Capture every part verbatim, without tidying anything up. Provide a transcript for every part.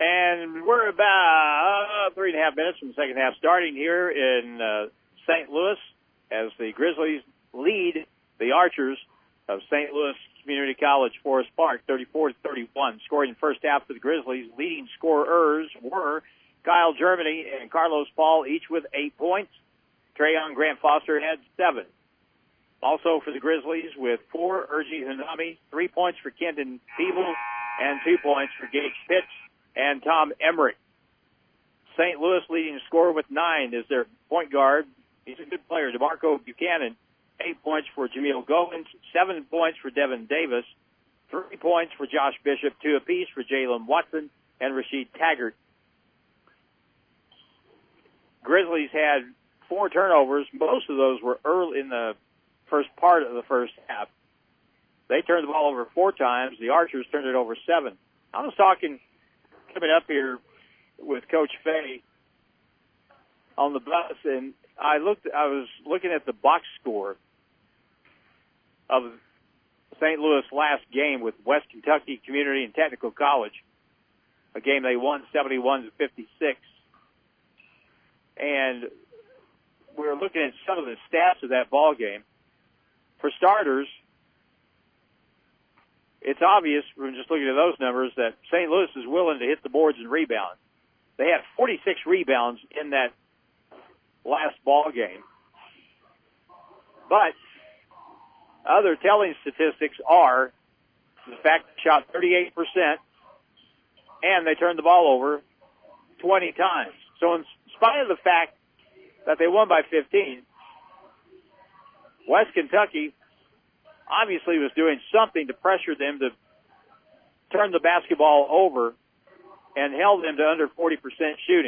And we're about uh, three and a half minutes from the second half starting here in uh, Saint Louis as the Grizzlies lead the Archers of Saint Louis Community College Forest Park thirty-four to thirty-one. Scoring in the first half for the Grizzlies. Leading scorers were Kyle Germany and Carlos Paul, each with eight points. Trayon Grant Foster had seven. Also for the Grizzlies with four, Urgi Hanami, three points for Kendon Peebles, and two points for Gage Pitts and Tom Emmerich. Saint Louis leading scorer with nine is their point guard. He's a good player, DeMarco Buchanan. Eight points for Jameel Goins, seven points for Devin Davis, three points for Josh Bishop, two apiece for Jalen Watson and Rasheed Taggart. Grizzlies had four turnovers. Most of those were early in the first part of the first half. They turned the ball over four times. The Archers turned it over seven. I was talking coming up here with Coach Fay on the bus, and I looked. I was looking at the box score of Saint Louis' last game with West Kentucky Community and Technical College, a game they won seventy-one to fifty-six. And we were looking at some of the stats of that ball game. For starters, it's obvious from just looking at those numbers that Saint Louis is willing to hit the boards and rebound. They had forty-six rebounds in that last ball game. But other telling statistics are the fact they shot thirty-eight percent and they turned the ball over twenty times. So in spite of the fact that they won by fifteen, West Kentucky obviously was doing something to pressure them to turn the basketball over and held them to under forty percent shooting.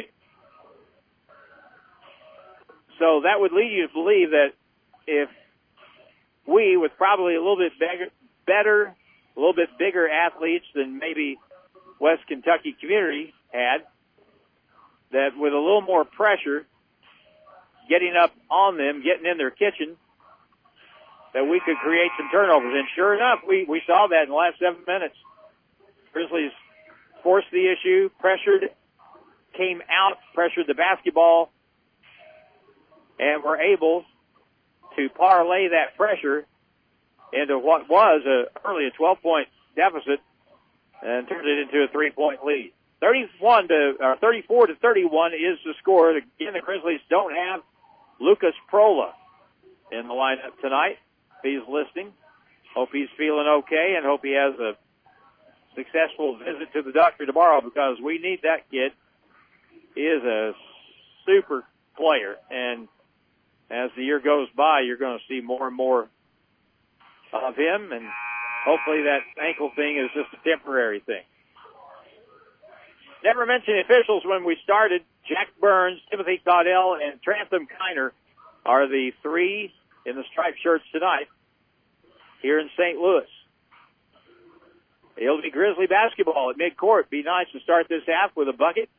So that would lead you to believe that if we, with probably a little bit bigger, better, a little bit bigger athletes than maybe West Kentucky Community had, that with a little more pressure, getting up on them, getting in their kitchen, that we could create some turnovers. And sure enough, we, we saw that in the last seven minutes. Grizzlies forced the issue, pressured, came out, pressured the basketball, and were able to parlay that pressure into what was a, early a twelve-point deficit and turned it into a three-point lead. thirty-one to, or thirty-four to thirty-one is the score. Again, the Grizzlies don't have Lucas Prola in the lineup tonight. He's listening. Hope he's feeling okay and hope he has a successful visit to the doctor tomorrow because we need that kid. He is a super player, and as the year goes by, you're going to see more and more of him, and hopefully that ankle thing is just a temporary thing. Never mentioned officials when we started. Jack Burns, Timothy Caudell, and Trantham Kiner are the three in the striped shirts tonight here in Saint Louis. It'll be Grizzly basketball at midcourt. Be nice to start this half with a bucket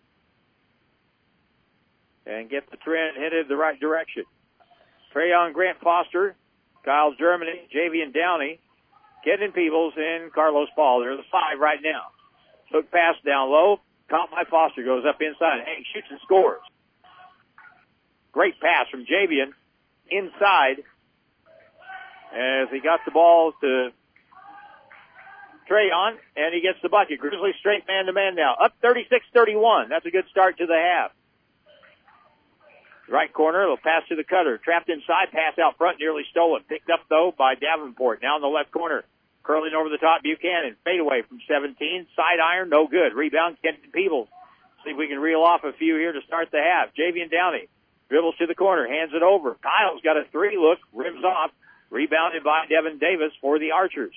and get the trend headed the right direction. Trayon Grant Foster, Kyle Germany, Javian Downey, Kendon Peebles, and Carlos Paul. They're the five right now. Took pass down low. Caught by Foster. Goes up inside. Hey, shoots and scores. Great pass from Javian inside as he got the ball to Trayon, and he gets the bucket. Grizzlies straight man-to-man now. Up thirty-six thirty-one. That's a good start to the half. Right corner, they'll pass to the cutter. Trapped inside, pass out front, nearly stolen. Picked up, though, by Davenport. Now in the left corner, curling over the top, Buchanan. Fade away from seventeen. Side iron, no good. Rebound, Kendon Peebles. See if we can reel off a few here to start the half. Javian Downey dribbles to the corner, hands it over. Kyle's got a three look, rims off. Rebounded by Devin Davis for the Archers.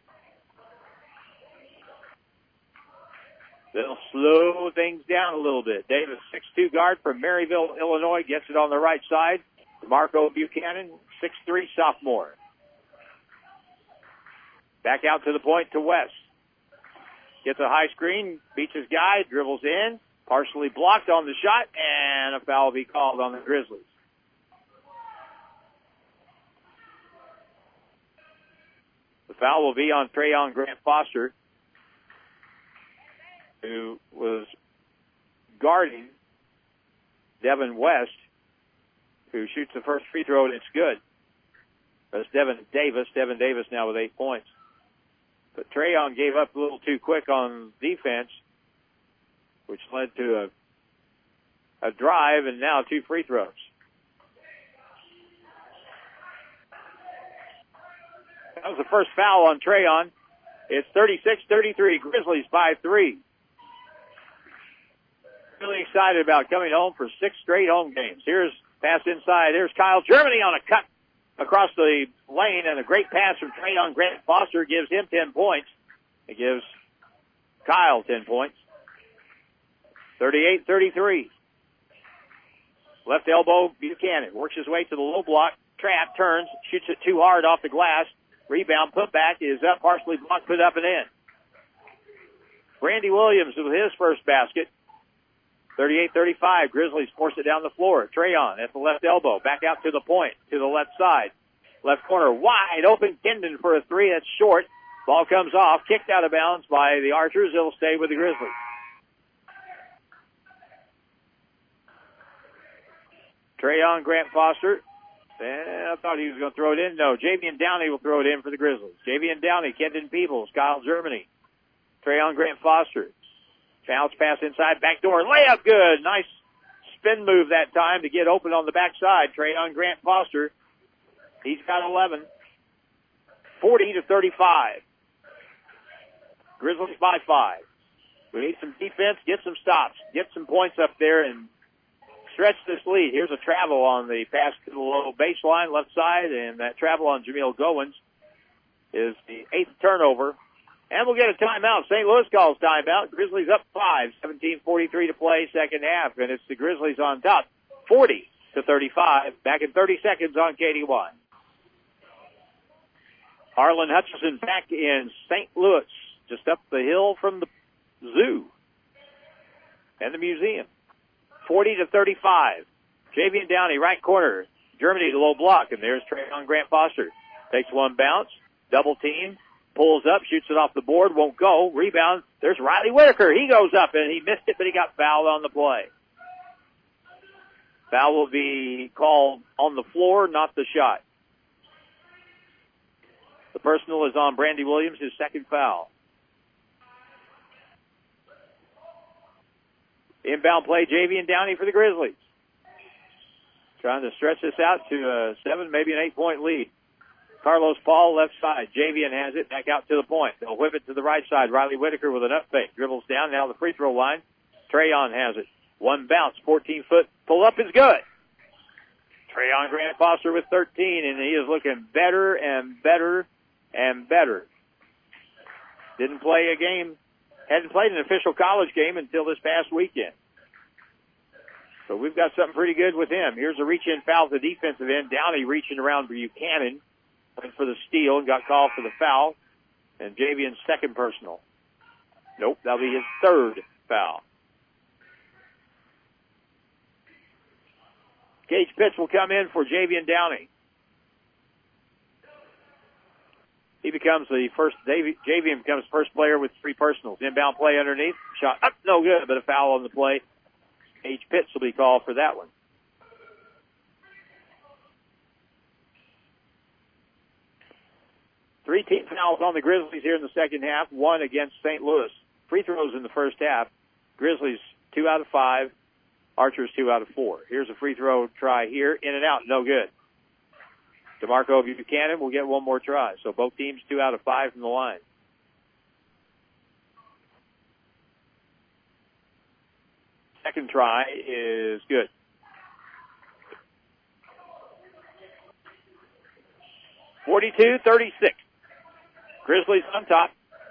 They'll slow things down a little bit. Davis, six two guard from Maryville, Illinois, gets it on the right side. Marco Buchanan, six three sophomore. Back out to the point to West. Gets a high screen, beats his guy, dribbles in, partially blocked on the shot, and a foul will be called on the Grizzlies. The foul will be on Trayon Grant Foster, who was guarding Devin West, who shoots the first free throw, and it's good. That's Devin Davis. Devin Davis now with eight points. But Trayon gave up a little too quick on defense, which led to a, a drive and now two free throws. That was the first foul on Trayon. It's thirty-six thirty-three. Grizzlies by three. Really excited about coming home for six straight home games. Here's pass inside. There's Kyle Germany on a cut across the lane, and a great pass from Trayon Grant Foster gives him ten points. It gives Kyle ten points. thirty-eight thirty-three. Left elbow, Buchanan works his way to the low block. Trap, turns, shoots it too hard off the glass. Rebound, put back, is up, partially blocked, put up and in. Randy Williams with his first basket. thirty-eight thirty-five. Grizzlies force it down the floor. Trayon at the left elbow. Back out to the point, to the left side. Left corner, wide open. Kendon for a three. That's short. Ball comes off. Kicked out of bounds by the Archers. It'll stay with the Grizzlies. Trayon Grant Foster. And I thought he was going to throw it in. No, Javian Downey will throw it in for the Grizzlies. Javian Downey, Kendon Peebles, Kyle Germany. Trayon Grant Foster. Bounce pass inside, backdoor, layup good. Nice spin move that time to get open on the backside. Trayon Grant Foster, he's got eleven. forty to thirty-five. Grizzlies by five. We need some defense, get some stops, get some points up there, and stretch this lead. Here's a travel on the pass to the low baseline, left side, and that travel on Jameel Goins is the eighth turnover. And we'll get a timeout. Saint Louis calls timeout. Grizzlies up five, seventeen forty-three to play, second half, and it's the Grizzlies on top, forty to thirty-five. Back in thirty seconds on K D Y. Harlan Hutchison back in Saint Louis, just up the hill from the zoo and the museum. forty to thirty-five. Javian Downey, right corner. Germany to low block, and there's Trayon Grant Foster. Takes one bounce, double team. Pulls up, shoots it off the board, won't go. Rebound. There's Riley Whitaker. He goes up, and he missed it, but he got fouled on the play. Foul will be called on the floor, not the shot. The personal is on Brandy Williams, his second foul. Inbound play, Javian Downey for the Grizzlies. Trying to stretch this out to a seven, maybe an eight-point lead. Carlos Paul, left side. Javian has it, back out to the point. They'll whip it to the right side. Riley Whitaker with an up fake. Dribbles down, now the free throw line. Trayon has it. One bounce, fourteen-foot pull up is good. Trayon Grant Foster with thirteen, and he is looking better and better and better. Didn't play a game, hadn't played an official college game until this past weekend. So we've got something pretty good with him. Here's a reach-in foul at the defensive end. Downey reaching around for Buchanan. Went for the steal and got called for the foul. And Javian's second personal. Nope, that'll be his third foul. Gage Pitts will come in for Javian Downey. He becomes the first, Javian becomes the first player with three personals. Inbound play underneath. Shot up, no good, but a foul on the play. Gage Pitts will be called for that one. Three team fouls on the Grizzlies here in the second half, one against Saint Louis. Free throws in the first half. Grizzlies two out of five, Archers two out of four. Here's a free throw try here, in and out, no good. DeMarco Buchanan will get one more try. So both teams two out of five from the line. Second try is good. forty-two thirty-six. Grizzlies on top.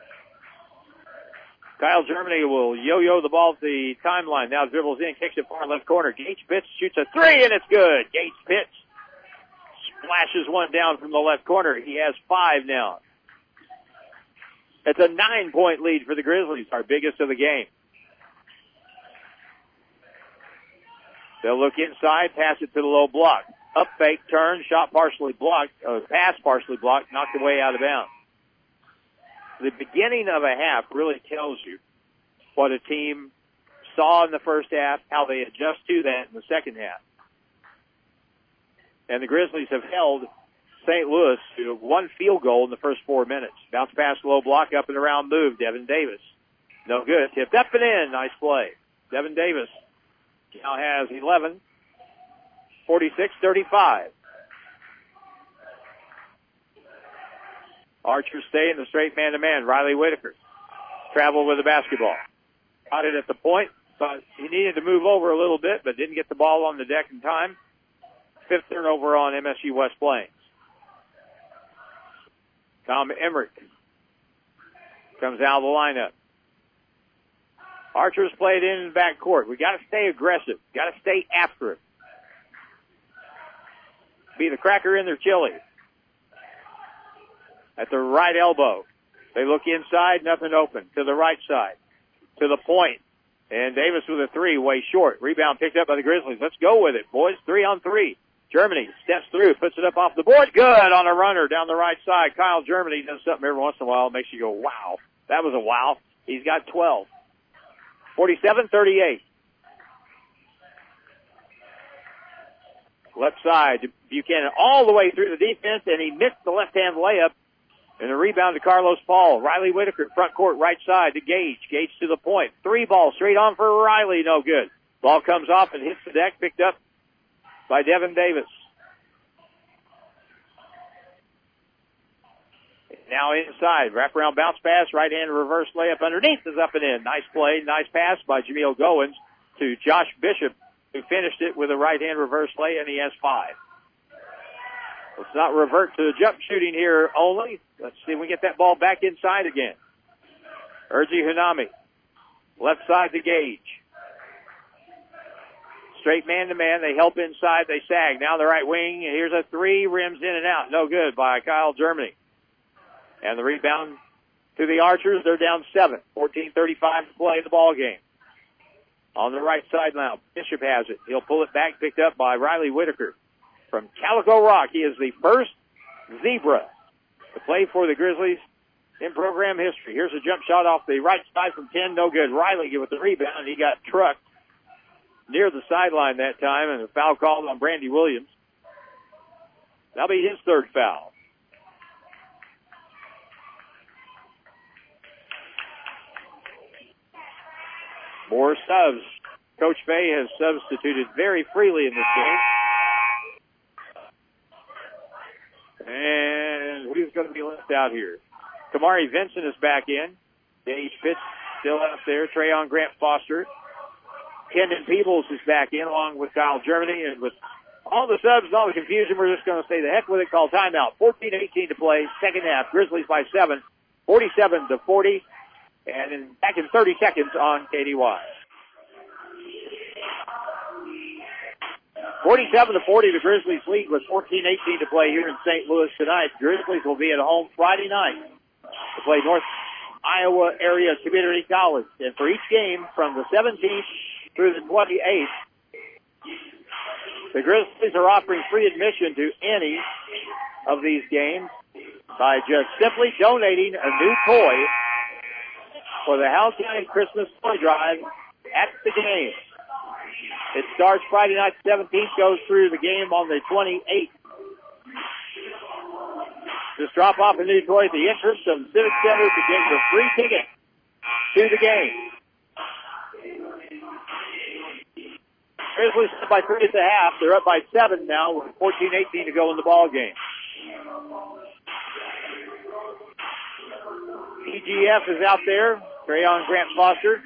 Kyle Germany will yo-yo the ball at the timeline. Now dribbles in, kicks it far left corner. Gage Pitts shoots a three, and it's good. Gage Pitts splashes one down from the left corner. He has five now. It's a nine-point lead for the Grizzlies, our biggest of the game. They'll look inside, pass it to the low block. Up fake, turn, shot partially blocked, uh, pass partially blocked, knocked away out of bounds. The beginning of a half really tells you what a team saw in the first half, how they adjust to that in the second half. And the Grizzlies have held Saint Louis to one field goal in the first four minutes. Bounce pass, low block, up and around move. Devin Davis. No good. Tipped up and in. Nice play. Devin Davis now has eleven. forty-six thirty-five. Archers stay in the straight man-to-man. Riley Whitaker traveled with the basketball. Got it at the point, but he needed to move over a little bit, but didn't get the ball on the deck in time. Fifth turnover on M S U West Plains. Tom Emmerich comes out of the lineup. Archers played in the back court. We got to stay aggressive. Got to stay after it. Be the cracker in their chili. At the right elbow. They look inside, nothing open. To the right side. To the point. And Davis with a three, way short. Rebound picked up by the Grizzlies. Let's go with it, boys. Three on three. Germany steps through, puts it up off the board. Good on a runner down the right side. Kyle Germany does something every once in a while. Makes you go, wow. That was a wow. He's got twelve. forty-seven thirty-eight. Left side. Buchanan all the way through the defense, and he missed the left-hand layup. And a rebound to Carlos Paul. Riley Whitaker, front court, right side to Gage. Gage to the point. Three ball straight on for Riley. No good. Ball comes off and hits the deck, picked up by Devin Davis. Now inside. Wraparound bounce pass. Right-hand reverse layup underneath is up and in. Nice play. Nice pass by Jameel Goins to Josh Bishop, who finished it with a right-hand reverse lay, and he has five. Let's not revert to the jump shooting here only. Let's see if we get that ball back inside again. Urji Hanami. Left side to Gage. Straight man-to-man. They help inside. They sag. Now the right wing. Here's a three. Rims in and out. No good by Kyle Germany. And the rebound to the Archers. They're down seven. fourteen thirty-five to play the ball game. On the right side now. Bishop has it. He'll pull it back. Picked up by Riley Whitaker from Calico Rock. He is the first Zebra to play for the Grizzlies in program history. Here's a jump shot off the right side from ten. No good. Riley with the rebound. He got trucked near the sideline that time, and a foul called on Brandy Williams. That'll be his third foul. More subs. Coach Fay has substituted very freely in this game. And who's going to be left out here? Kamari Vincent is back in. Gage Pitts still out there. Trayon Grant Foster. Kendon Peebles is back in along with Kyle Germany. And with all the subs and all the confusion, we're just going to say the heck with it. Call timeout. fourteen eighteen to play. Second half. Grizzlies by seven. forty-seven to forty. And in, back in thirty seconds on K D Y. forty-seven to forty, the Grizzlies lead with fourteen eighteen to play here in Saint Louis tonight. Grizzlies will be at home Friday night to play North Iowa Area Community College. And for each game from the seventeenth through the twenty-eighth, the Grizzlies are offering free admission to any of these games by just simply donating a new toy for the Howell County Christmas Toy Drive at the game. It starts Friday night seventeenth, goes through the game on the twenty-eighth. Just drop off a new toy at the entrance of the Civic Center to get your free ticket to the game. Grizzlies up by three at the half. They're up by seven now with fourteen eighteen to go in the ball game. E G F is out there. Trayon Grant Foster.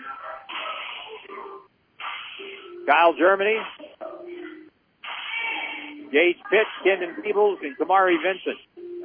Kyle Germany. Gage Pitts, Kendon Peebles, and Kamari Vincent.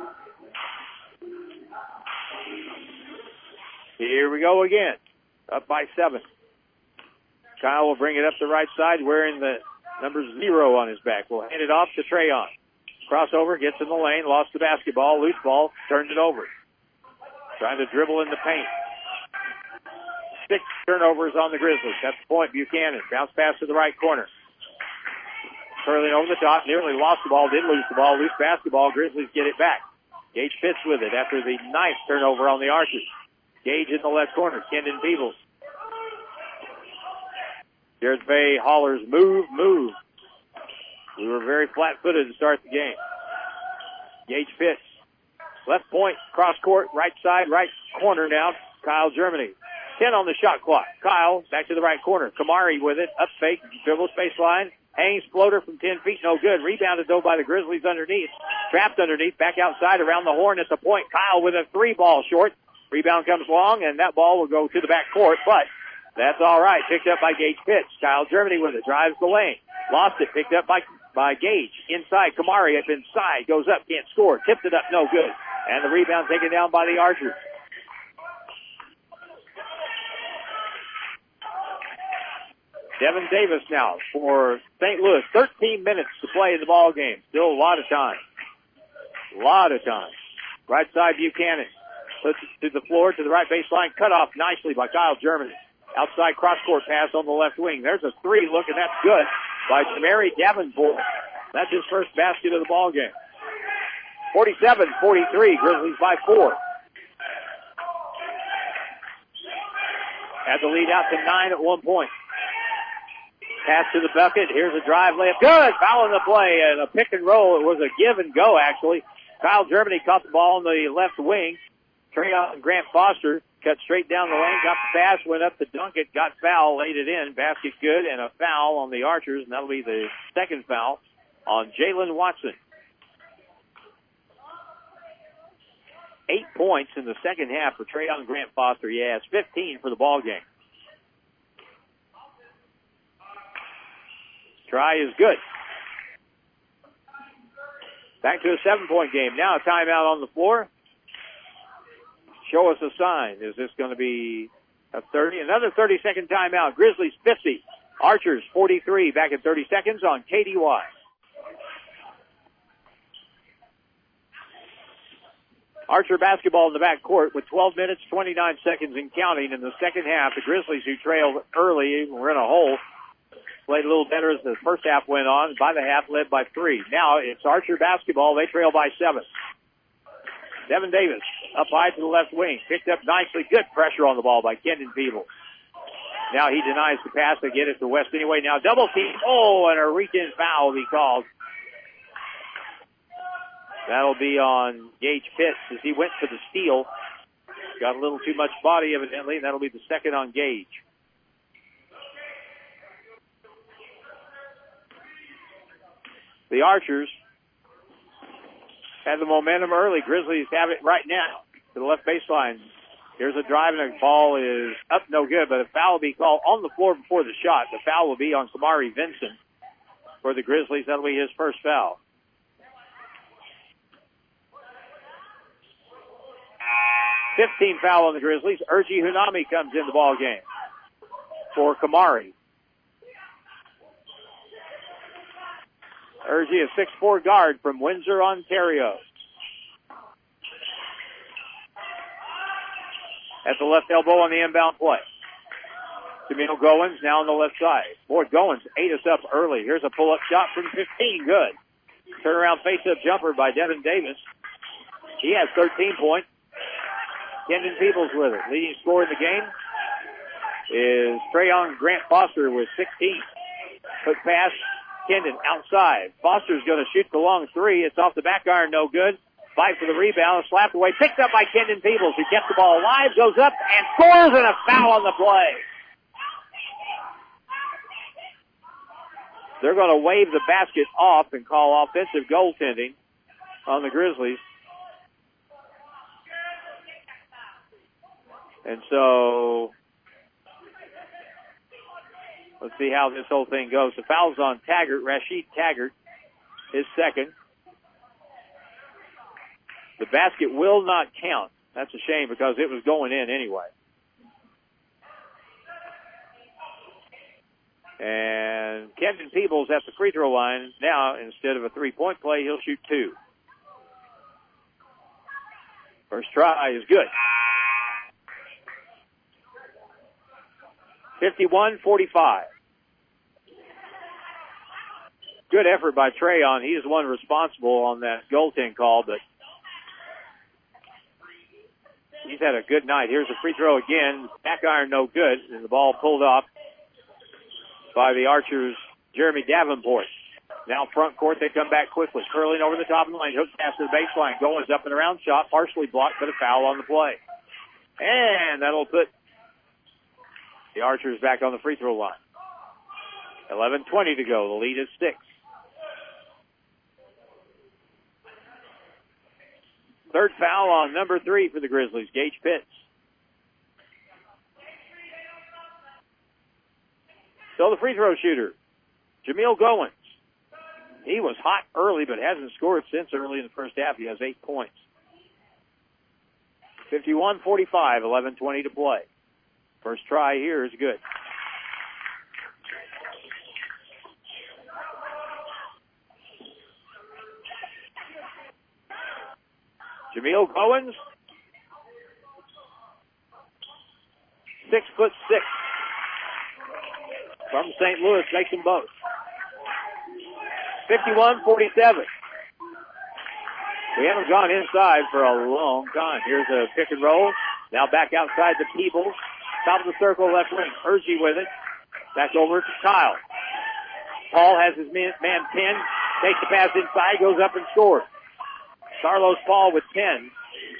Here we go again. Up by seven. Kyle will bring it up the right side wearing the number zero on his back. We'll hand it off to Trayon. Crossover, gets in the lane, lost the basketball, loose ball, turns it over. Trying to dribble in the paint. Six turnovers on the Grizzlies. That's the point. Buchanan. Bounce pass to the right corner. Curling over the top. Nearly lost the ball. Did lose the ball. Loose basketball. Grizzlies get it back. Gage Pitts with it after the ninth turnover on the Archers. Gage in the left corner. Kendon Peebles. Jared Fay hollers, move, move. We were very flat-footed to start the game. Gage Pitts. Left point, cross court, right side, right corner now. Kyle Germany. ten on the shot clock. Kyle back to the right corner. Kamari with it. Up fake. Dribbles baseline. Hangs floater from ten feet. No good. Rebounded though by the Grizzlies underneath. Trapped underneath. Back outside around the horn at the point. Kyle with a three ball short. Rebound comes long and that ball will go to the back court, but that's all right. Picked up by Gage Pitts. Kyle Germany with it. Drives the lane. Lost it. Picked up by by Gage. Inside. Kamari up inside. Goes up. Can't score. Tipped it up. No good. And the rebound taken down by the Archers. Devin Davis now for Saint Louis. thirteen minutes to play in the ball game. Still a lot of time. A lot of time. Right side Buchanan. Puts it to the floor, to the right baseline. Cut off nicely by Kyle Germany. Outside cross-court pass on the left wing. There's a three. Look, and that's good by Mary Davenport. That's his first basket of the ball game. forty-seven forty-three. Grizzlies by four. Had the lead out to nine at one point. Pass to the bucket. Here's a drive layup. Good. Foul in the play and a pick and roll. It was a give and go, actually. Kyle Germany caught the ball on the left wing. Trayon Grant Foster cut straight down the lane, got the pass, went up to dunk it, got foul, laid it in. Basket good, and a foul on the Archers, and that'll be the second foul on Jalen Watson. Eight points in the second half for Trayon Grant Foster. Yeah, it's fifteen for the ball game. Try is good. Back to a seven-point game. Now a timeout on the floor. Show us a sign. Is this going to be a thirty? Another thirty-second timeout. Grizzlies fifty. Archers forty-three. Back in thirty seconds on K D Y. Archer basketball in the back court with twelve minutes, twenty-nine seconds and counting in the second half. The Grizzlies, who trailed early, were in a hole. Played a little better as the first half went on. By the half, led by three. Now it's Archer basketball. They trail by seven. Devin Davis up high to the left wing. Picked up nicely. Good pressure on the ball by Kendon Peebles. Now he denies the pass. They get it to West anyway. Now double team. Oh, and a reach-in foul will be called. That'll be on Gage Pitts as he went for the steal. Got a little too much body evidently, and that'll be the second on Gage. The Archers had the momentum early. Grizzlies have it right now to the left baseline. Here's a drive, and the ball is up, no good, but a foul will be called on the floor before the shot. The foul will be on Kamari Vincent for the Grizzlies. That'll be his first foul. fifteen foul on the Grizzlies. Urgi Hunami comes in the ball game for Kamari. Urgi, a six four guard from Windsor, Ontario. At the left elbow on the inbound play. Camille Goins now on the left side. Boy, Goins ate us up early. Here's a pull-up shot from fifteen. Good. Turnaround face-up jumper by Devin Davis. He has thirteen points. Kendon Peebles with it. Leading scorer in the game is Trayon Grant Foster with sixteen. Quick pass. Kendon outside. Foster's going to shoot the long three. It's off the back iron, no good. Fight for the rebound, slapped away, picked up by Kendon Peebles, who kept the ball alive, goes up and scores, and a foul on the play. They're going to wave the basket off and call offensive goaltending on the Grizzlies. And so, let's see how this whole thing goes. The foul's on Taggart, Rashid Taggart, his second. The basket will not count. That's a shame because it was going in anyway. And Kendon Peebles at the free throw line. Now, instead of a three-point play, he'll shoot two. First try is good. fifty-one forty-five. Good effort by Trayon. He is the one responsible on that goaltend call, but he's had a good night. Here's a free throw again. Back iron no good, and the ball pulled off by the Archers, Jeremy Davenport. Now front court, they come back quickly. Curling over the top of the lane. Hook pass to the baseline. Goins up and around shot. Partially blocked, but a foul on the play. And that'll put the Archers back on the free throw line. eleven twenty to go. The lead is six. Third foul on number three for the Grizzlies, Gage Pitts. So the free throw shooter, Jameel Goins. He was hot early, but hasn't scored since early in the first half. He has eight points. fifty-one forty-five, eleven twenty to play. First try here is good. Jameel Goins, six foot six, from Saint Louis, makes them both. fifty-one forty-seven. We haven't gone inside for a long time. Here's a pick and roll. Now back outside to Peebles. Top of the circle, left wing. Urgy with it. Back over to Kyle. Paul has his man, man pinned. Takes the pass inside, goes up and scores. Carlos Paul with ten.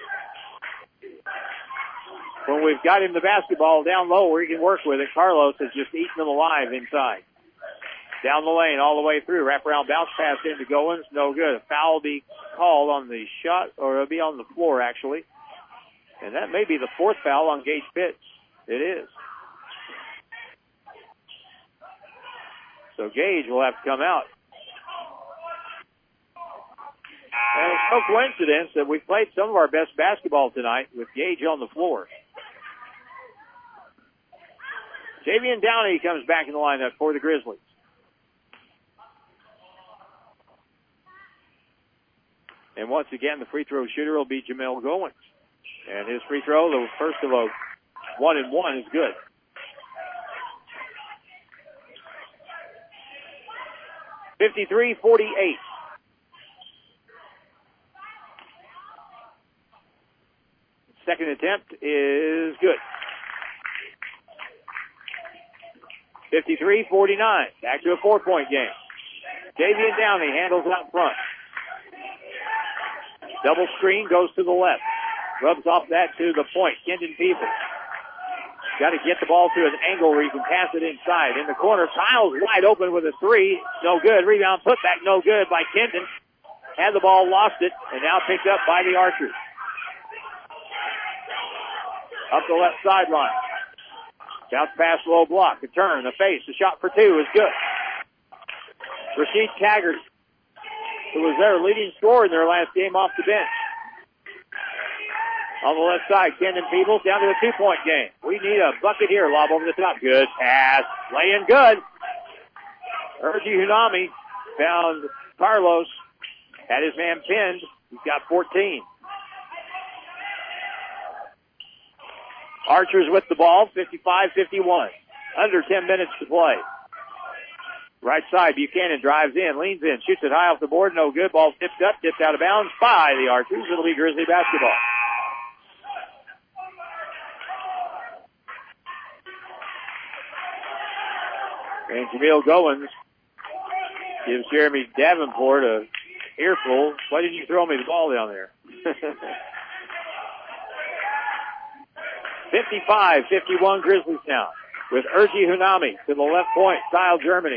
When we've got him the basketball down low where he can work with it, Carlos has just eaten them alive inside. Down the lane, all the way through. Wraparound bounce pass into Goins. No good. A foul will be called on the shot, or it'll be on the floor, actually. And that may be the fourth foul on Gage Pitts. It is. So Gage will have to come out. And it's no coincidence that we've played some of our best basketball tonight with Gage on the floor. Javian Downey comes back in the lineup for the Grizzlies. And once again, the free throw shooter will be Jameel Goins. And his free throw, the first of a one and one, is good. fifty-three forty-eight. Second attempt is good. fifty-three forty-nine. Back to a four-point game. Javian Downey handles out front. Double screen goes to the left. Rubs off that to the point. Kendon Peebles. Got to get the ball to an angle where you can pass it inside. In the corner, Kyle's wide open with a three. No good. Rebound put back no good by Kendon. Had the ball, lost it, and now picked up by the Archers. Up the left sideline. Bounce pass, low block. A turn, a face. A shot for two is good. Rasheed Taggart, who was their leading scorer in their last game, off the bench. On the left side, Kendon Peebles down to a two-point game. We need a bucket here. Lob over the top. Good pass. Laying good. Urgy Hunami found Carlos. Had his man pinned. He's got fourteen. Archers with the ball, fifty-five fifty-one. Under ten minutes to play. Right side, Buchanan drives in, leans in, shoots it high off the board, no good. Ball tipped up, tipped out of bounds by the Archers. It'll be Grizzly basketball. And Jameel Goins gives Jeremy Davenport a earful. Why didn't you throw me the ball down there? fifty-five fifty-one Grizzlies now with Urgy Hunami to the left point, Kyle Germany.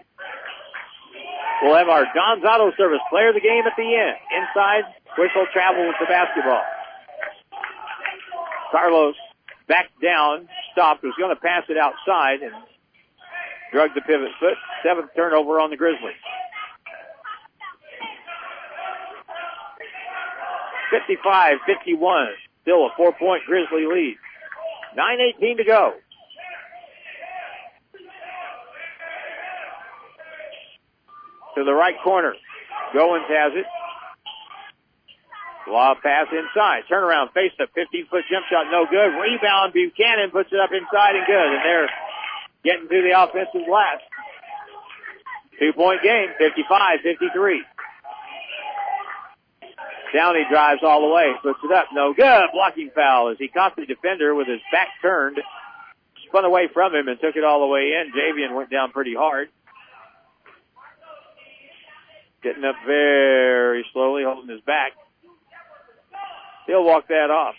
We'll have our Don's Auto Service player of the game at the end. Inside, whistle travel with the basketball. Carlos backed down, stopped, was going to pass it outside, and drug the pivot foot. Seventh turnover on the Grizzlies. fifty-five fifty-one. Still a four-point Grizzly lead. nine eighteen to go. To the right corner. Goins has it. Lob pass inside. Turnaround, face up. fifteen-foot jump shot, no good. Rebound, Buchanan puts it up inside and good. And they're getting to the offensive glass. Two-point game, fifty-five fifty-three. Downey drives all the way, puts it up, no good. Blocking foul as he caught the defender with his back turned. spun away from him and took it all the way in. Javian went down pretty hard. Getting up very slowly, holding his back. He'll walk that off.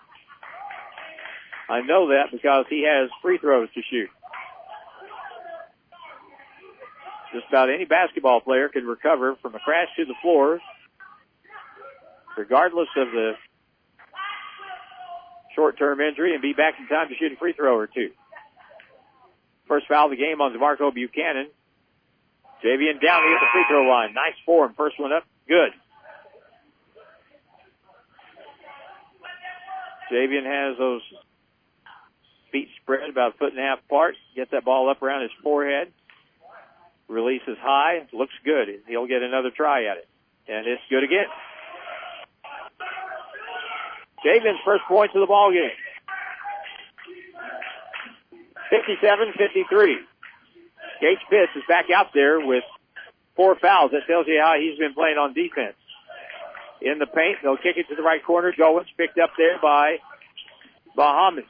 I know that because he has free throws to shoot. Just about any basketball player can recover from a crash to the floor, regardless of the short-term injury, and be back in time to shoot a free throw or two. First foul of the game on DeMarco Buchanan. Javian down to the free throw line. Nice form. First one up. Good. Javian has those feet spread about a foot and a half apart. Gets that ball up around his forehead. Releases high. Looks good. He'll get another try at it. And it's good again. Javian's first points of the ball game. fifty-seven fifty-three. Gage Pitts is back out there with four fouls. That tells you how he's been playing on defense. In the paint, they'll kick it to the right corner. Goins picked up there by Bahamas.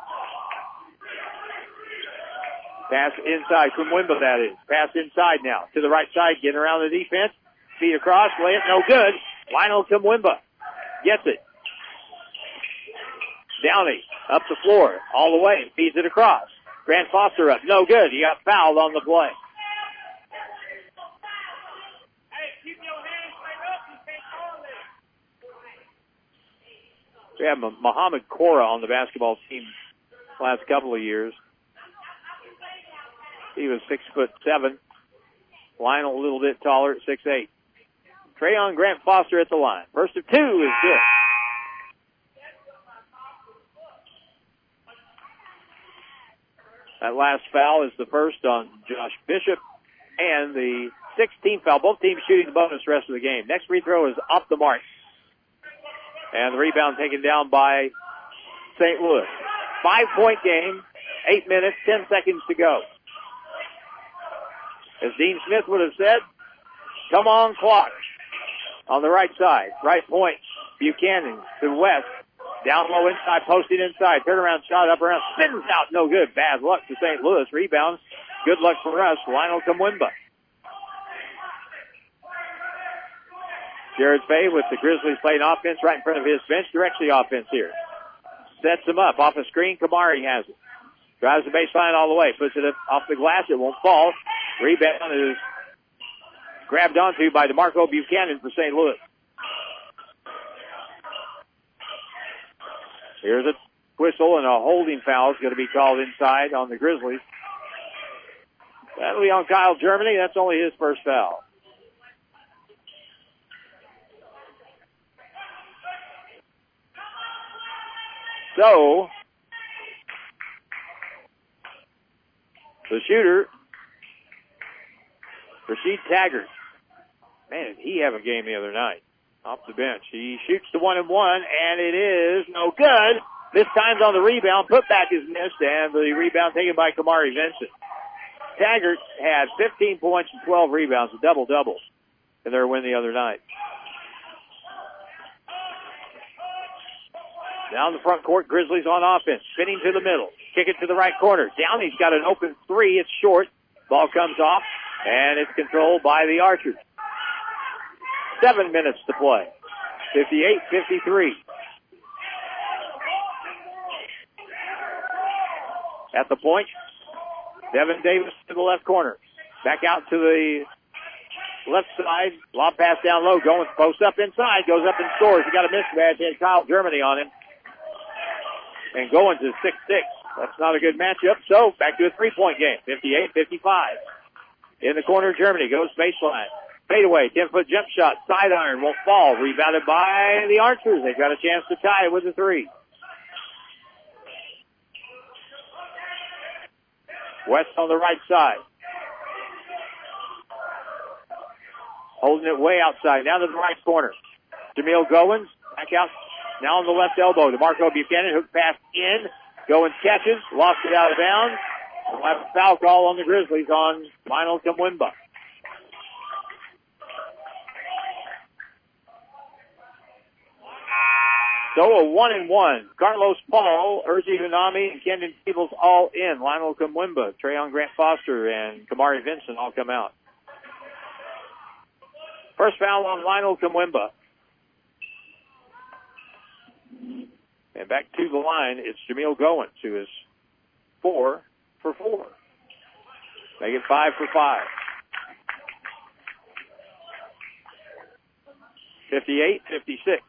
Pass inside. Kumwimba, that is. Pass inside now. To the right side, getting around the defense. Feed across. Lay it. No good. Lionel Kumwimba gets it. Downey up the floor. All the way. Feeds it across. Grant Foster up. No good. He got fouled on the play. We have Muhammad Cora on the basketball team last couple of years. He was six foot seven. Lionel a little bit taller at six eight. Trayon Grant Foster at the line. First of two is good. That last foul is the first on Josh Bishop and the sixteenth foul. Both teams shooting the bonus the rest of the game. Next free throw is off the mark. And the rebound taken down by Saint Louis. Five-point game, eight minutes, ten seconds to go. As Dean Smith would have said, come on, clock. On the right side, right point, Buchanan to West. Down low inside, posting inside. Turnaround shot up around, spins out, no good. Bad luck to Saint Louis. Rebound, good luck for us. Lionel Kumwimba. Jared Fay with the Grizzlies playing offense right in front of his bench. Directs the offense here. Sets them up. Off a screen, Kamari has it. Drives the baseline all the way. Puts it up off the glass. It won't fall. Rebound is grabbed onto by DeMarco Buchanan for Saint Louis. Here's a whistle, and a holding foul is going to be called inside on the Grizzlies. That'll be on Kyle Germany. That's only his first foul. So, the shooter, Rasheed Taggart. Man, did he have a game the other night. Off the bench. He shoots the one and one, and it is no good. This time's on the rebound. Putback is missed, and the rebound taken by Kamari Vincent. Taggart had fifteen points and twelve rebounds, a double-double, in their win the other night. Down the front court, Grizzlies on offense. Spinning to the middle. Kick it to the right corner. Downey's got an open three. It's short. Ball comes off, and it's controlled by the Archers. Seven minutes to play. fifty-eight fifty-three. At the point, Devin Davis to the left corner. Back out to the left side. Lob pass down low. Going post up inside. Goes up and scores. He got a mismatch. Had Kyle Germany on him. And going to six six. That's not a good matchup. So back to a three-point game. fifty-eight fifty-five. In the corner, Germany goes baseline. Fadeaway, ten-foot jump shot. Side iron won't fall. Rebounded by the Archers. They've got a chance to tie it with a three. West on the right side. Holding it way outside. Down to the right corner. Jamil Goins back out. Now on the left elbow. DeMarco Buchanan. Hook pass in. Goins catches. Lost it out of bounds. We'll have a foul call on the Grizzlies on Lionel Kumwimba. So a one and one. Carlos Paul, Urgi Hunami, and Kendon Peebles all in. Lionel Kumwimba, Trayon Grant Foster, and Kamari Vincent all come out. First foul on Lionel Kumwimba. And back to the line, it's Jameel Goins, who is four for four. Make it five for five. fifty-eight fifty-six.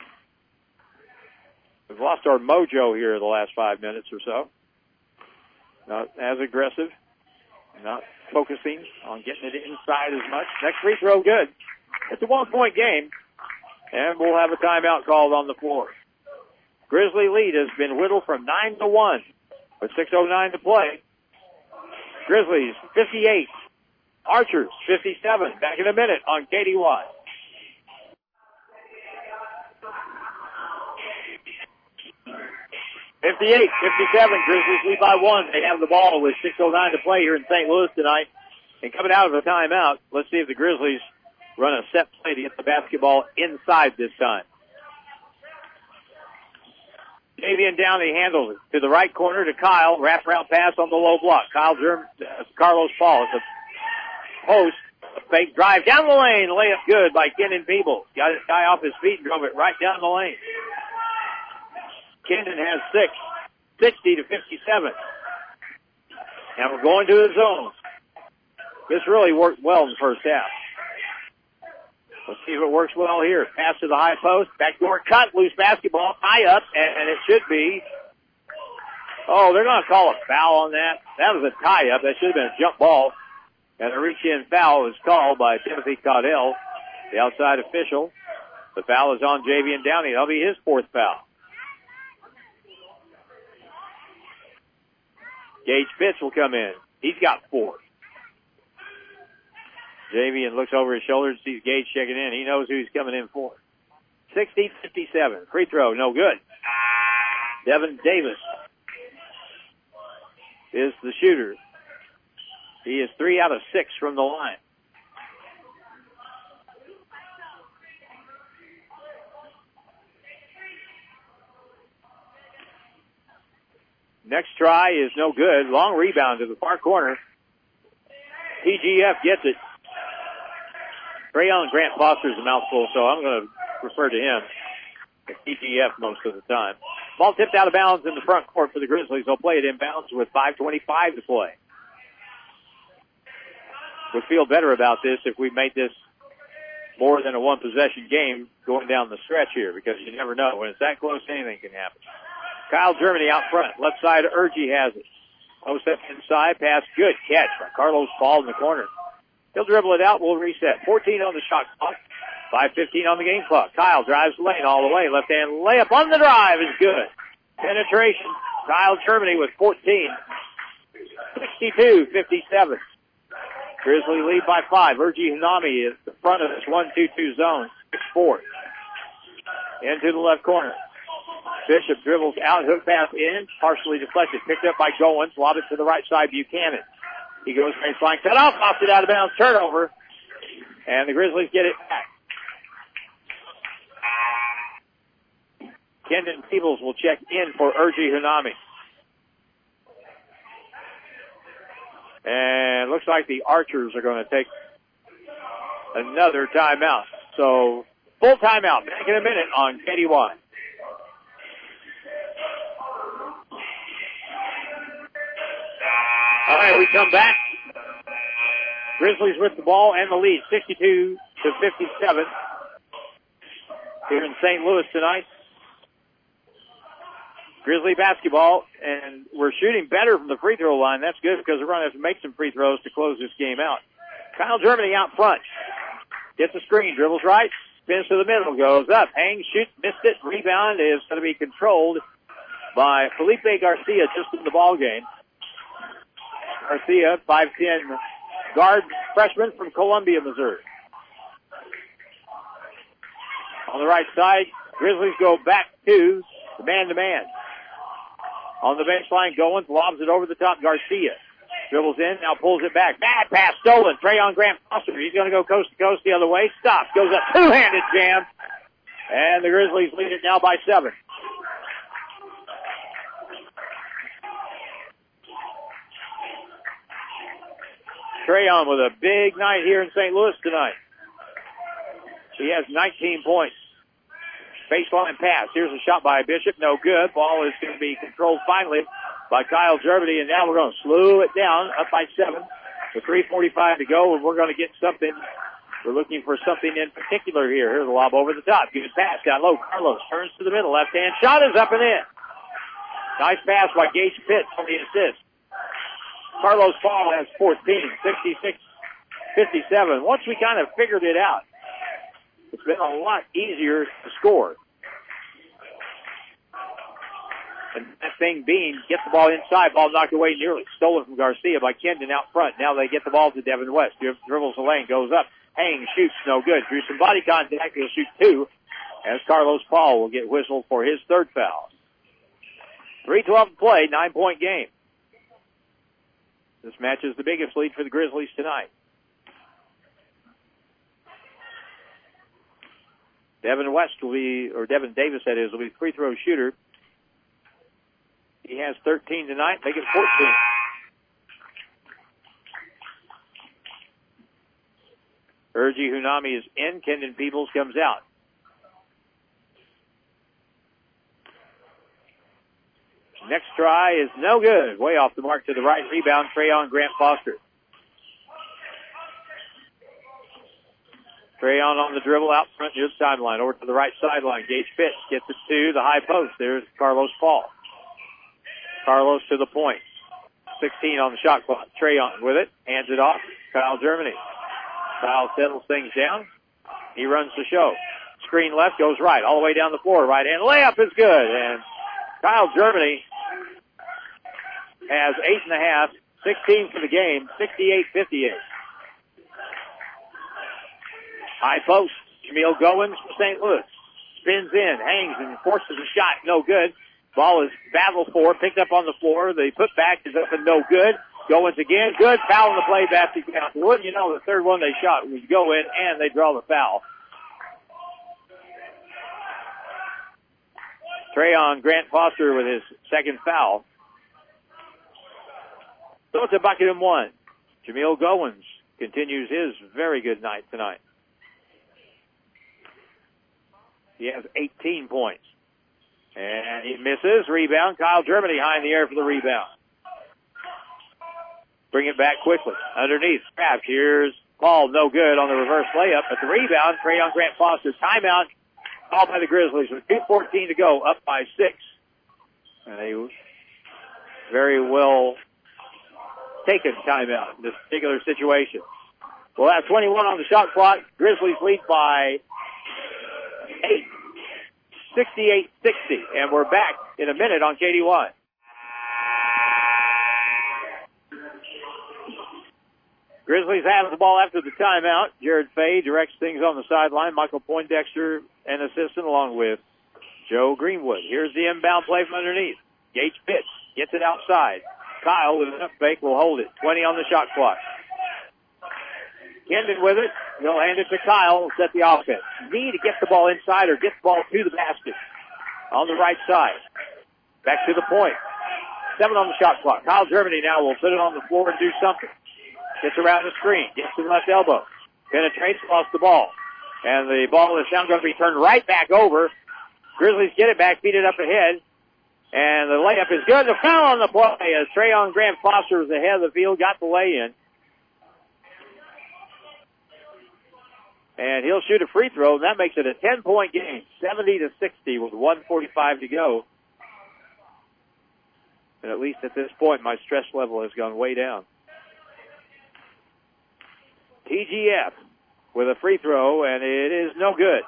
We've lost our mojo here the last five minutes or so. Not as aggressive. Not focusing on getting it inside as much. Next free throw, good. It's a one-point game. And we'll have a timeout called on the floor. Grizzly lead has been whittled from nine to one with six oh nine to play. Grizzlies fifty-eight. Archers fifty-seven. Back in a minute on K D Y. fifty-eight fifty-seven. Grizzlies lead by one. They have the ball with six oh nine to play here in Saint Louis tonight. And coming out of a timeout, let's see if the Grizzlies run a set play to get the basketball inside this time. Davian Downey handles it to the right corner to Kyle. Wraparound pass on the low block. Kyle Germ, uh, Carlos Paul at the post. A fake drive down the lane. Layup good by Kendon Peebles. Got his guy off his feet and drove it right down the lane. Kendon has six. sixty to fifty-seven. Now we're going to the zone. This really worked well in the first half. Let's see if it works well here. Pass to the high post. Backdoor cut. Loose basketball. High up. And it should be. Oh, they're going to call a foul on that. That was a tie up. That should have been a jump ball. And a reach-in foul was called by Timothy Caudell, the outside official. The foul is on Javian Downey. That'll be his fourth foul. Gage Pitts will come in. He's got four. Javian looks over his shoulder and sees Gage checking in. He knows who he's coming in for. sixty fifty-seven. Free throw, no good. Devin Davis is the shooter. He is three out of six from the line. Next try is no good. Long rebound to the far corner. T G F gets it. Trayon Grant Foster's a mouthful, so I'm going to refer to him as T G F most of the time. Ball tipped out of bounds in the front court for the Grizzlies. They'll play it inbounds with five twenty-five to play. Would feel better about this if we made this more than a one-possession game going down the stretch here, because you never know. When it's that close, anything can happen. Kyle Germany out front. Left side, Urgi has it. Oh, step inside, pass, good catch by Carlos Paul in the corner. He'll dribble it out, we'll reset. fourteen on the shot clock, five fifteen on the game clock. Kyle drives the lane all the way. Left-hand layup on the drive is good. Penetration, Kyle Germany with fourteen. sixty-two fifty-seven. Grizzly lead by five. Urgi Hunami is the front of this one two two zone. six four. Into the left corner. Bishop dribbles out, hook pass in, partially deflected. Picked up by Goins, lob it to the right side, Buchanan. He goes baseline, cut off, pops it out of bounds, turnover. And the Grizzlies get it back. Kendon Peebles will check in for Urgi Hunami. And looks like the Archers are going to take another timeout. So, full timeout. Back in a minute on K D Y. All right, we come back. Grizzlies with the ball and the lead, sixty-two to fifty-seven. Here in Saint Louis tonight. Grizzly basketball, and we're shooting better from the free throw line. That's good because we're going to have to make some free throws to close this game out. Kyle Germany out front. Gets a screen, dribbles right, spins to the middle, goes up, hangs, shoots, missed it. Rebound is going to be controlled by Felipe Garcia just in the ball game. Garcia, five ten guard freshman from Columbia, Missouri. On the right side, Grizzlies go back to the man-to-man. On the baseline, Goins lobs it over the top. Garcia dribbles in, now pulls it back. Bad pass stolen. Trayon Grant Foster. He's going to go coast to coast the other way. Stops. Goes up. Two-handed jam And the Grizzlies lead it now by seven. Trayon with a big night here in Saint Louis tonight. He has nineteen points. Baseline pass. Here's a shot by Bishop. No good. Ball is going to be controlled finally by Kyle Germany, and now we're going to slow it down, up by seven. With three forty-five to go, and we're going to get something. We're looking for something in particular here. Here's a lob over the top. Good pass down low. Carlos turns to the middle. Left-hand shot is up and in. Nice pass by Gage Pitts on the assist. Carlos Paul has fourteen, sixty-six fifty-seven. Once we kind of figured it out, it's been a lot easier to score. And that thing being, get the ball inside, ball knocked away nearly, stolen from Garcia by Kendon out front. Now they get the ball to Devin West. Dribbles the lane, goes up, hangs, shoots, no good. Drew some body contact, he'll shoot two, as Carlos Paul will get whistled for his third foul. three twelve to play, nine-point game. This match is the biggest lead for the Grizzlies tonight. Devin West will be, or Devin Davis that is, will be the free throw shooter. He has thirteen tonight, make it fourteen. Urgi Hunami is in, Kendon Peebles comes out. Next try is no good. Way off the mark to the right. Rebound, Trayon Grant Foster. Trayon on the dribble out front near the sideline. Over to the right sideline. Gage Pitts gets it to the high post. There's Carlos Paul. Carlos to the point. sixteen on the shot clock. Trayon with it. Hands it off. Kyle Germany. Kyle settles things down. He runs the show. Screen left, goes right. All the way down the floor. Right hand layup is good. And Kyle Germany has eight and a half, sixteen for the game, sixty-eight fifty-eight. High post, Jameel Goins for Saint Louis. Spins in, hangs, and forces a shot. No good. Ball is battled for, picked up on the floor. The putback is up and no good. Goins again, good. Foul in the play, basket count. Wouldn't you know, the third one they shot was go in, and they draw the foul. Trayon Grant Foster with his second foul. So it's a bucket and one. Jameel Goins continues his very good night tonight. He has eighteen points. And he misses. Rebound. Kyle Germany high in the air for the rebound. Bring it back quickly. Underneath. Scratch. Here's Paul. No good on the reverse layup. But the rebound, Trayon Grant Foster. Timeout. Called by the Grizzlies with two fourteen to go. Up by six. And a very well taken timeout in this particular situation. We'll have twenty-one on the shot clock. Grizzlies lead by eight. sixty-eight sixty. And we're back in a minute on K D Y. Grizzlies have the ball after the timeout. Jared Fay directs things on the sideline. Michael Poindexter, an assistant, along with Joe Greenwood. Here's the inbound play from underneath. Gage Pitts gets it outside. Kyle with an up fake will hold it. twenty on the shot clock. Kendon with it. He'll hand it to Kyle and set the offense. Need to get the ball inside or get the ball to the basket on the right side. Back to the point. Seven on the shot clock. Kyle Germany now will put it on the floor and do something. Gets around the screen. Gets to the left elbow. Penetrates, lost the ball. And the ball is now going to be turned right back over. Grizzlies get it back, feed it up ahead. And the layup is good. The foul on the play as Trayon Grant Foster is ahead of the field, got the lay in. And he'll shoot a free throw, and that makes it a ten-point game, seventy to sixty with one forty-five to go. And at least at this point, my stress level has gone way down. T G F with a free throw, and it is no good.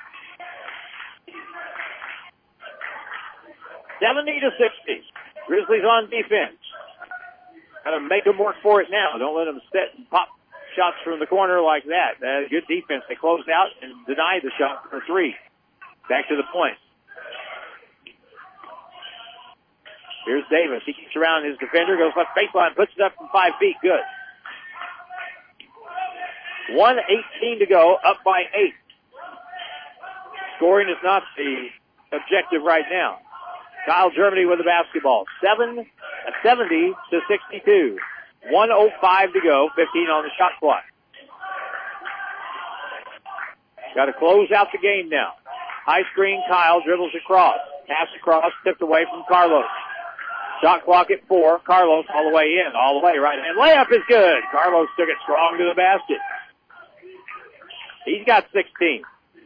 seventy to sixty. Grizzlies on defense. Gotta make them work for it now. Don't let them sit and pop shots from the corner like that. Uh, good defense. They closed out and denied the shot for three. Back to the point. Here's Davis. He keeps around his defender, goes left baseline, puts it up from five feet. Good. one eighteen to go, up by eight. Scoring is not the objective right now. Kyle Germany with the basketball. Seven, uh, seventy to sixty-two. one oh five to go. fifteen on the shot clock. Got to close out the game now. High screen, Kyle dribbles across. Pass across, tipped away from Carlos. Shot clock at four. Carlos all the way in, all the way right hand. Layup is good. Carlos took it strong to the basket. He's got sixteen.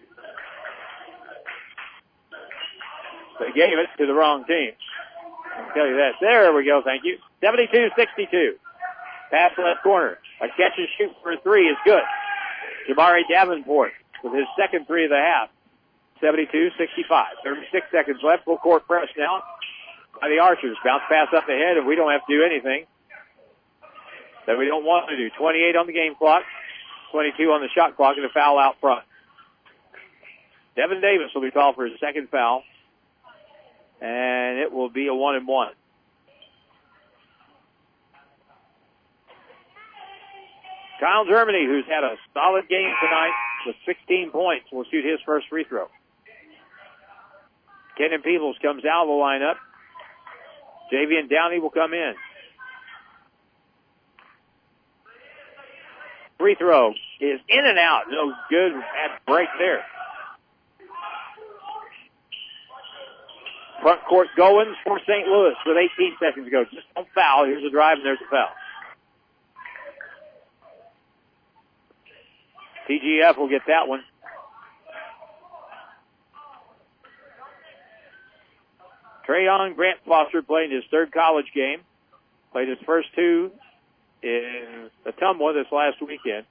They gave it to the wrong team. I'll tell you that. There we go, thank you. seventy-two sixty-two. Pass left corner. A catch and shoot for a three is good. Jamari Davenport with his second three of the half. seventy-two sixty-five. thirty-six seconds left. Full court press now by the Archers. Bounce pass up ahead, and we don't have to do anything that we don't want to do. twenty-eight on the game clock. twenty-two on the shot clock, and a foul out front. Devin Davis will be called for his second foul, and it will be a one and one. Kyle Germany, who's had a solid game tonight with sixteen points, will shoot his first free throw. Kenan Peebles comes out of the lineup. Javian Downey will come in. Free throw is in and out. No good at break there. Front court Goins for Saint Louis with eighteen seconds to go. Just don't foul. Here's a drive and there's a foul. T G F will get that one. Trayon Grant Foster playing his third college game. Played his first two in Ottumwa this last weekend.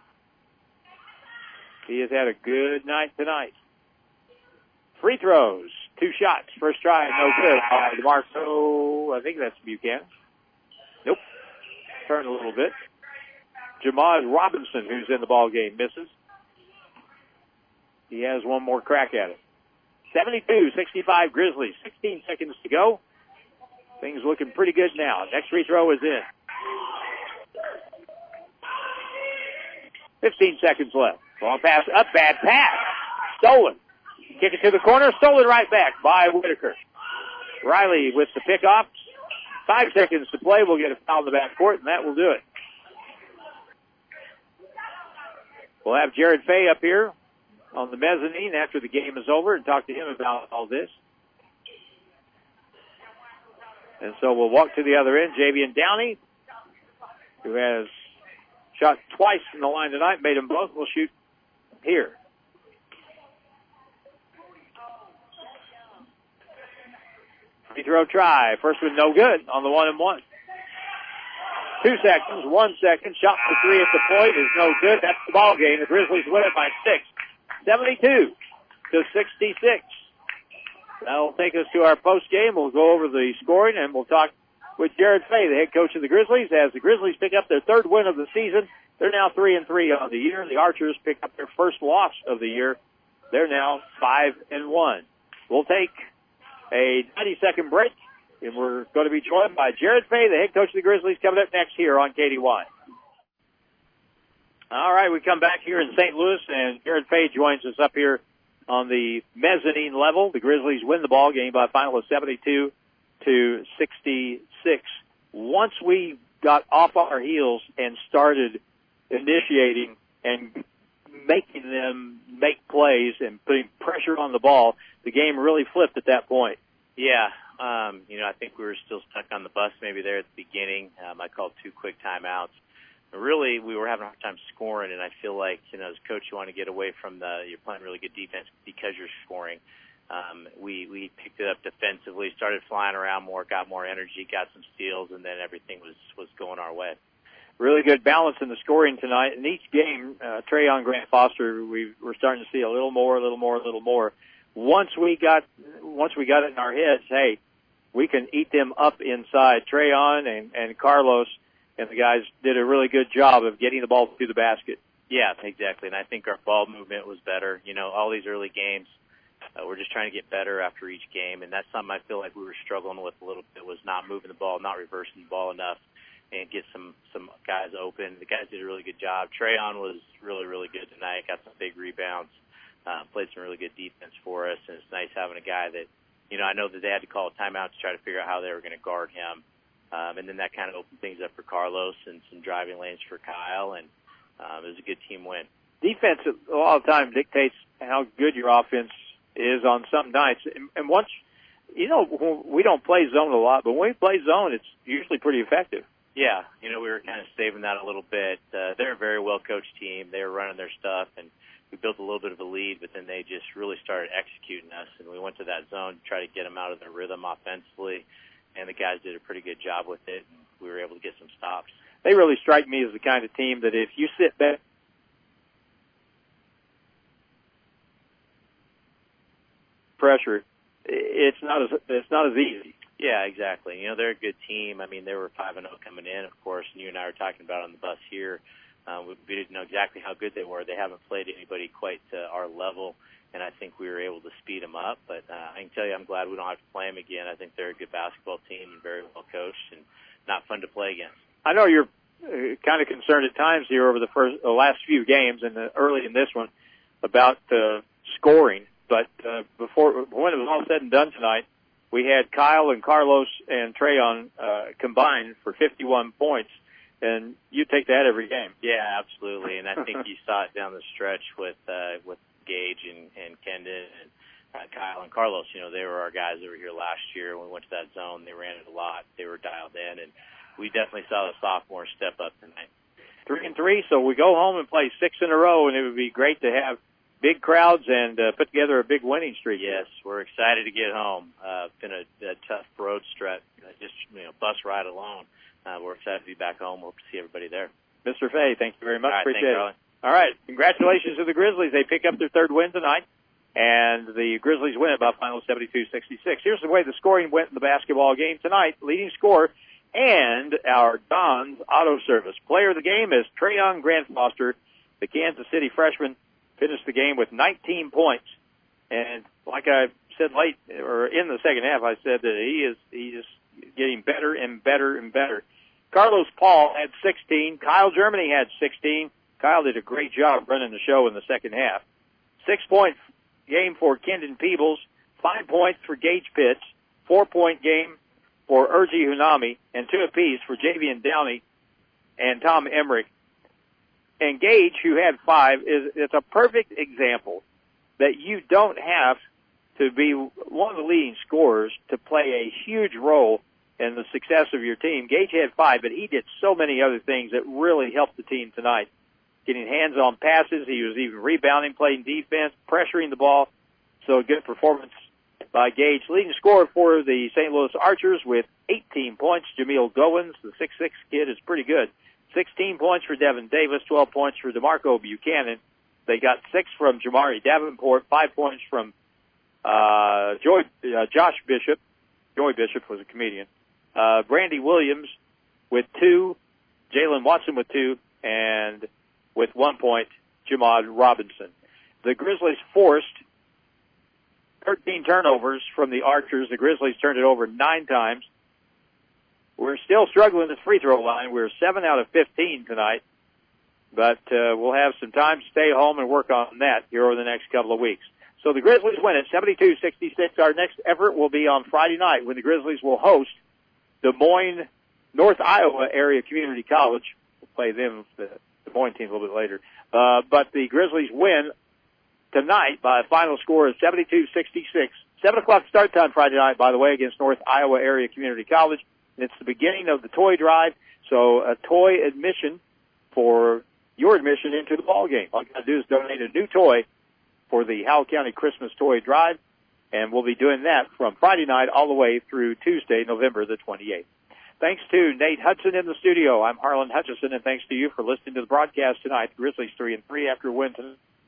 He has had a good night tonight. Free throws. Two shots. First try, no good. Uh, DeMarco, I think that's Buchanan. Nope. Turned a little bit. Jamaz Robinson, who's in the ball game, misses. He has one more crack at it. seventy-two sixty-five Grizzlies. sixteen seconds to go. Things looking pretty good now. Next free throw is in. fifteen seconds left. Long pass up, bad pass. Stolen. Kick it to the corner, stolen right back by Whitaker. Riley with the pickoff. Five seconds to play. We'll get a foul in the backcourt, and that will do it. We'll have Jared Fay up here on the mezzanine after the game is over and talk to him about all this. And so we'll walk to the other end. Javian Downey, who has shot twice in the line tonight, made them both, will shoot here. Free throw try. First one no good on the one and one. Two seconds, one second. Shot for three at the point is no good. That's the ball game. The Grizzlies win it by six. seventy-two to sixty-six. That'll take us to our post game. We'll go over the scoring and we'll talk with Jared Fay, the head coach of the Grizzlies, as the Grizzlies pick up their third win of the season. They're now three and three on the year. The Archers pick up their first loss of the year. They're now five and one. We'll take a ninety-second break, and we're going to be joined by Jared Fay, the head coach of the Grizzlies, coming up next here on K D Y. All right, we come back here in Saint Louis, and Jared Fay joins us up here on the mezzanine level. The Grizzlies win the ball game by a final of seventy-two to sixty-six. Once we got off our heels and started initiating and making them make plays and putting pressure on the ball, the game really flipped at that point. Yeah, um, you know, I think we were still stuck on the bus maybe there at the beginning. Um, I called two quick timeouts. But really, we were having a hard time scoring, and I feel like, you know, as a coach, you want to get away from the, you're playing really good defense because you're scoring. Um, we, we picked it up defensively, started flying around more, got more energy, got some steals, and then everything was, was going our way. Really good balance in the scoring tonight. In each game, uh, Trayon Grant Foster, we we're starting to see a little more, a little more, a little more. Once we got, once we got it in our heads, hey, we can eat them up inside. Trayon and, and Carlos and the guys did a really good job of getting the ball through the basket. Yeah, exactly. And I think our ball movement was better. You know, all these early games, uh, we're just trying to get better after each game. And that's something I feel like we were struggling with a little bit, was not moving the ball, not reversing the ball enough, and get some, some guys open. The guys did a really good job. Trayon was really, really good tonight, got some big rebounds. uh, played some really good defense for us, and it's nice having a guy that, you know, I know that they had to call a timeout to try to figure out how they were going to guard him. Um, and then that kind of opened things up for Carlos and some driving lanes for Kyle, and um, it was a good team win. Defense a lot of times dictates how good your offense is on some nights. And, and once, you know, we don't play zone a lot, but when we play zone, it's usually pretty effective. Yeah, you know, we were kind of saving that a little bit. Uh, they're a very well-coached team. They were running their stuff, and we built a little bit of a lead, but then they just really started executing us, and we went to that zone to try to get them out of their rhythm offensively, and the guys did a pretty good job with it, and we were able to get some stops. They really strike me as the kind of team that if you sit back, pressure, it's not as it's not as easy. Yeah, exactly. You know, they're a good team. I mean, they were five and oh coming in, of course, and you and I were talking about on the bus here. Uh, we, we didn't know exactly how good they were. They haven't played anybody quite to our level, and I think we were able to speed them up. But uh, I can tell you I'm glad we don't have to play them again. I think they're a good basketball team and very well coached and not fun to play against. I know you're uh, kind of concerned at times here over the first, the last few games and the, early in this one about uh, scoring. But uh, before when it was all said and done tonight, we had Kyle and Carlos and Trayon uh, combined for fifty-one points, and you take that every game. Yeah, absolutely. And I think you saw it down the stretch with uh, with Gage and, and Kendon and uh, Kyle and Carlos. You know, they were our guys that were here last year. When we went to that zone, they ran it a lot. They were dialed in, and we definitely saw the sophomores step up tonight. Three and three, so we go home and play six in a row, and it would be great to have big crowds and uh, put together a big winning streak. Yes, we're excited to get home. Uh, it's been a, a tough road stretch, uh, just you know, bus ride alone. Uh, we're excited to be back home. Hope to see everybody there. Mister Fay, thank you very much. All right, Appreciate thanks, it. All right, congratulations to the Grizzlies. They pick up their third win tonight, and the Grizzlies win it by a final seventy-two sixty-six. Here's the way the scoring went in the basketball game tonight. Leading scorer and our Don's Auto Service. Player of the game is Trayon Grant Foster, the Kansas City freshman. Finished the game with nineteen points, and like I said late or in the second half, I said that he is he is getting better and better and better. Carlos Paul had sixteen. Kyle Germany had sixteen. Kyle did a great job running the show in the second half. Six point game for Kendon Peebles. Five points for Gage Pitts. Four point game for Urgi Hunami, and two apiece for Javian Downey and Tom Emmerich. And Gage, who had five, is it's a perfect example that you don't have to be one of the leading scorers to play a huge role in the success of your team. Gage had five, but he did so many other things that really helped the team tonight. Getting hands-on passes, he was even rebounding, playing defense, pressuring the ball. So a good performance by Gage. Leading scorer for the Saint Louis Archers with eighteen points, Jameel Goins, the six six kid, is pretty good. sixteen points for Devin Davis, twelve points for DeMarco Buchanan. They got six from Jamari Davenport, five points from uh, Joy, uh, Josh Bishop. Joy Bishop was a comedian. Uh, Brandy Williams with two, Jalen Watson with two, and with one point, Jamad Robinson. The Grizzlies forced thirteen turnovers from the Archers. The Grizzlies turned it over nine times. We're still struggling at the free throw line. We're seven out of fifteen tonight, but uh, we'll have some time to stay home and work on that here over the next couple of weeks. So the Grizzlies win it seventy-two sixty-six. Our next effort will be on Friday night when the Grizzlies will host Des Moines, North Iowa Area Community College. We'll play them, the Des Moines team, a little bit later. Uh, but the Grizzlies win tonight by a final score of seventy-two sixty-six. seven o'clock start time Friday night, by the way, against North Iowa Area Community College. It's the beginning of the toy drive, so a toy admission for your admission into the ball game. All you got to do is donate a new toy for the Howell County Christmas Toy Drive, and we'll be doing that from Friday night all the way through Tuesday, November the twenty-eighth. Thanks to Nate Hudson in the studio. I'm Harlan Hutchison, and thanks to you for listening to the broadcast tonight. The Grizzlies three and three after a win tonight.